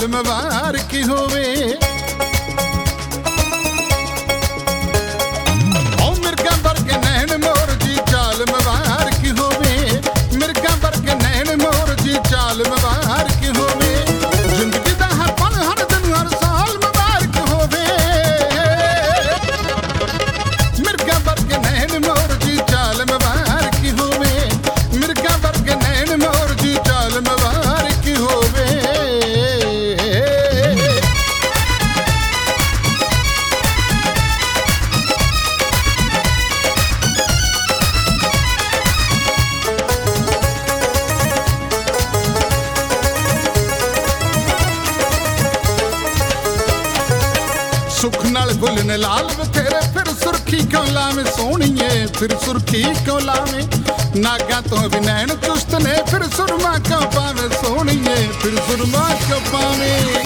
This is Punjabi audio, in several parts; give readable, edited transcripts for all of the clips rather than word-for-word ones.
ਮੁਬਾਰਕ ਹੋਵੇ। ਓ ਮਿਰਗਾਂ ਵਰਗੇ ਨੈਣ ਮੋਰ ਜੀ ਚਾਲ ਮੁਬਾਰਕ ਹੋਵੇ। ਮਿਰਗਾਂ ਵਰਗੇ ਨੈਣ ਮੋਰ ਜੀ ਚਾਲ ਮੁਬਾਰਕ ਹੋਵੇ। ਜ਼ਿੰਦਗੀ ਦਾ ਹਰ ਪਲ ਹਰ ਦਿਨ ਹਰ ਸਾਲ ਮੁਬਾਰਕ ਹੋਵੇ। ਮਿਰਗਾਂ ਵਰਗੇ ਨੈਣ ਮੋਰ ਜੀ ਚਾਲ ਮੁਬਾਰਕ ਹੋਵੇ। ਮਿਰਗਾਂ ਵਰਗੇ ਨੈਣ ਮੋਰ ਜੀ ਚਾਲ ਮੁਬਾਰਕ ਹੋਵੇ। ਸੁੱਖ ਨਾਲ ਗੁੱਲ ਨੇ ਲਾਲ ਬਥੇਰੇ ਫਿਰ ਸੁਰਖੀ ਕਿਉਂ ਲਾਵੇਂ ਸੋਹਣੀਏ। ਫਿਰ ਸੁਰਖੀ ਕਿਉਂ ਲਾਵੇਂ ਨਾਗਾਂ ਤੋਂ ਵੀ ਨੈਣ ਚੁਸਤ ਨੇ। ਫਿਰ ਸੁਰਮਾ ਕਿਉਂ ਪਾਵੇਂ ਸੋਹਣੀਏ। ਫਿਰ ਸੁਰਮਾ ਕਿਉਂ ਪਾਵੇਂ।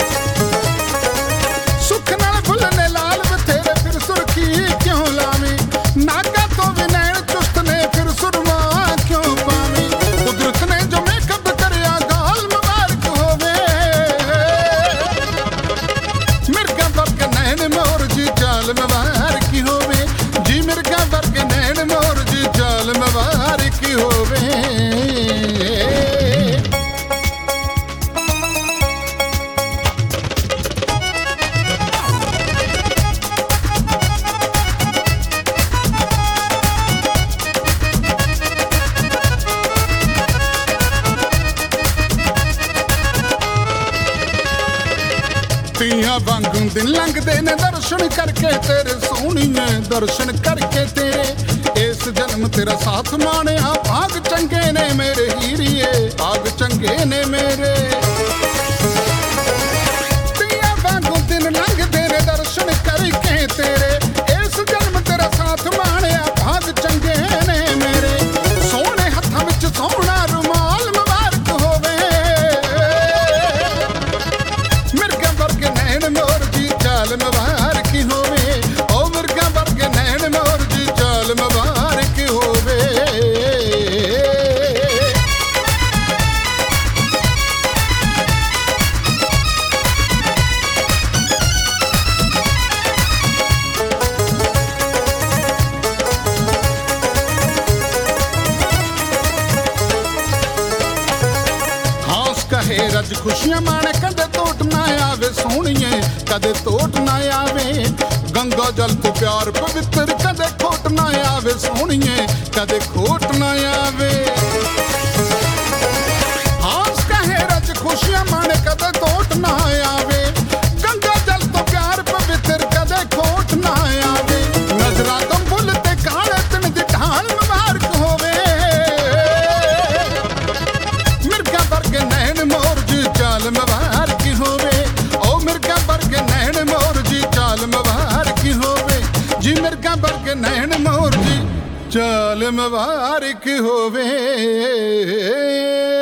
ਸੁੱਖ ਨਾਲ ਗੁੱਲ ਨੇ ਲਾਲ ਬਥੇਰੇ ਫਿਰ ਸੁਰਖੀ ਕਿਉਂ ਲਾਵੇਂ ਨਾਗਾਂ ਤੋਂ ਵੀ ਨੈਣ ਚੁਸਤ ਨੇ। ਫਿਰ ਸੁਰਮਾ ਕਿਉਂ ਪਾਵੇਂ। ਕੁਦਰਤ ਨੇ ਜੋ ਮੇਕਅਪ ਕਰਿਆ ਗਾਲ ਮੁਬਾਰਕ ਹੋਵੇ। ਮਿਰਗਾਂ ਵਰਗੇ ਨੈਣ ਮੋਰ ਜੀ ਚਾਲ ਮੁਬਾਰਕ ਹੋਵੇ। ਜੀ ਮਿਰਗਾਂ ਵਰਗੇ ਨੈਣ ਮੋਰ ਜੀ ਚਾਲ ਮੁਬਾਰਕ ਹੋਵੇ। ਤੀਆਂ ਵਾਂਗੂ ਦਿਨ ਲੰਘਦੇ ਨੇ ਦਰਸ਼ਨ ਕਰਕੇ ਤੇਰੇ ਸੋਹਣੀਏ। ਦਰਸ਼ਨ ਕਰਕੇ ਤੇਰੇ ਇਸ ਜਨਮ ਤੇਰਾ ਸਾਥ ਮਾਣਿਆ। ਭਾਗ ਚੰਗੇ ਨੇ ਮੇਰੇ ਹੀਰੀਏ। ਭਾਗ ਚੰਗੇ ਨੇ ਮੇਰੇ। ਤੀਆਂ ਵਾਂਗੂ ਦਿਨ ਲੰਘਦੇ ਨੇ ਦਰਸ਼ਨ ਕਰਕੇ ਤੇਰੇ ਇਸ ਜਨਮ ਤੇਰਾ ਸਾਥ ਮਾਣਿਆ। ਭਾਗ ਚੰਗੇ ਨੇ ਮੇਰੇ। ਸੋਹਣੇ ਹੱਥਾਂ ਵਿੱਚ ਸੋਹਣਾ ਰੁਮਾਲ ਮੁਬਾਰਕ ਹੋਵੇ। ਮਿਰਗਾਂ ਵਰਗੇ ਨੈਣ ਮੋਰ ਜੀ ਚਾਲ ਮੁਬਾਰਕ ਹੋਵੇ। ਓ ਮਿਰਗਾਂ ਵਰਗੇ ਨੈਣ ਮੋਰ ਜੀ ਚਾਲ ਮੁਬਾਰਕ ਹੋਵੇ। ਹਾਸ ਕਹੇ ਰੱਜ ਖੁਸ਼ੀਆਂ ਮਾਣੇ ਕਦੇ ਟੋਟ ਨਾ ਆਵੇ ਸੋਹਣੀਏ। ਕਦੇ ਟੋਟ ਨਾ ਆਵੇ। ਗੰਗਾ ਜਲ ਤੋਂ ਪਿਆਰ ਪਵਿੱਤਰ ਕਦੇ ਖੋਟ ਨਾ ਆਵੇ ਸੋਹਣੀਏ। ਕਦੇ ਖੋਟ ਨਾ ਆਵੇ। ਹਾਸ ਕਹੇ ਰੱਜ ਖੁਸ਼ੀਆਂ ਮਾਣੇ ਕਦੇ ਟੋਟ ਨਾ ਆਵੇ। ਗੰਗਾ ਜਲ ਤੋਂ ਪਿਆਰ ਪਵਿੱਤਰ ਕਦੇ ਖੋਟ ਨਾ ਆਵੇ। ਨਜ਼ਰਾਂ ਤੋਂ ਬੁੱਲ ਤੇ ਕਾਲੇ ਤਿਨ ਦੀ ਢਾਲ ਮੁਬਾਰਕ ਹੋਵੇ। ਮਿਰਗਾਂ ਵਰਗੇ ਨੈਣ ਮੋਰ ਜੀ ਚਾਲ ਮੁਬਾਰਕ ਹੋਵੇ। ਓ ਮਿਰਗਾਂ ਵਰਗੇ ਨੈਣ ਮੋਰ ਜੀ ਚਾਲ ਮੁਬਾਰਕ ਹੋਵੇ। ਜੀ ਮਿਰਗਾਂ ਵਰਗੇ ਨੈਣ ਮੋਰ ਜੀ ਚਾਲ ਮੁਬਾਰਕ ਹੋਵੇ।